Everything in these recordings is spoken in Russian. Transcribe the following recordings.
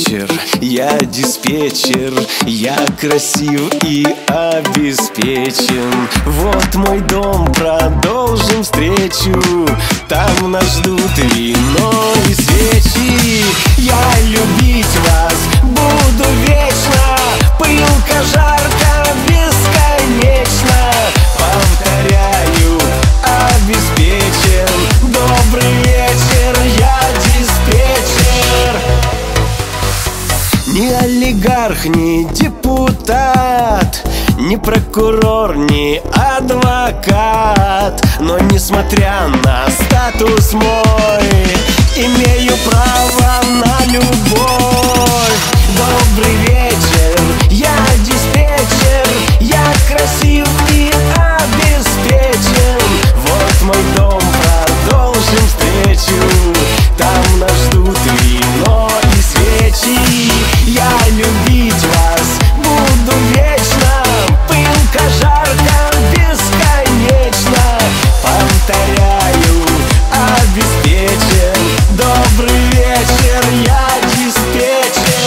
вечер, я диспетчер, я красив и обеспечен. Вот мой дом, продолжим встречу, там нас ждут вино и свечи. Я любить вас буду вечно, пылка, жарко, бесконечно. Повторяю, обеспечен. Добрый вечер, я диспетчер. Ни олигарх, ни депутат, ни прокурор, ни адвокат, но несмотря на статус мой, имею право на любовь. Добрый вечер, я диспетчер, я красив и обеспечен. Вот мой дом, продолжим встречу, там нас ждут вино и свечи. Я любить вас буду вечно, пылка, жарко, бесконечно. Повторяю, обеспечен. Добрый вечер, я диспетчер.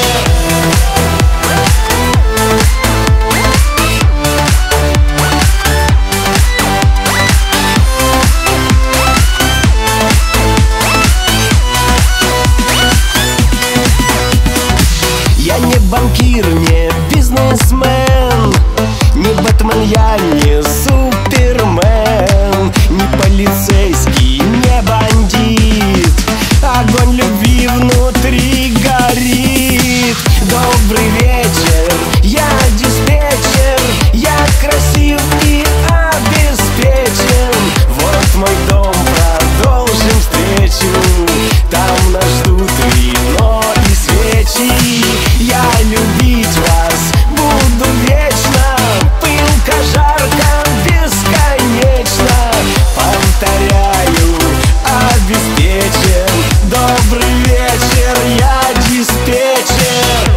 Я не банкир, не бизнесмен, не Бэтмен, я не Супермен, не полицейский, не бандит. Огонь любви внутри горит. Добрый вечер, я диспетчер, я красив и обеспечен. Вот мой дом, продолжим встречу, там нас ждут вино и свечи. Я любить вас буду вечно, пылка, жарко, бесконечно. Повторяю, обеспечен. Добрый вечер, я диспетчер.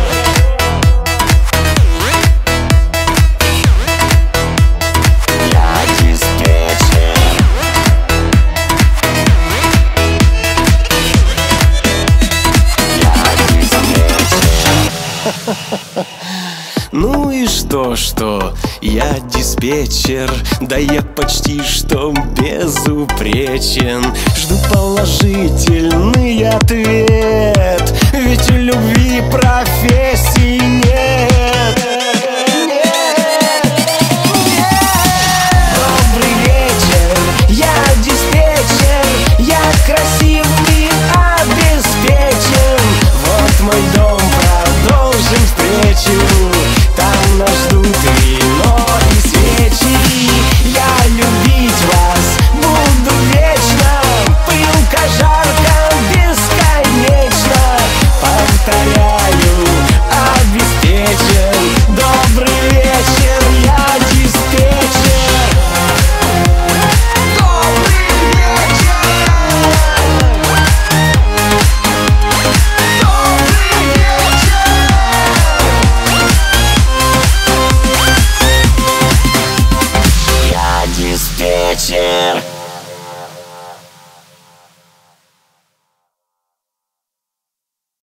Я диспетчер. Я диспетчер. Ну и что, я диспетчер, да я почти что безупречен. Жду положительный ответ, ведь у любви профессии нет.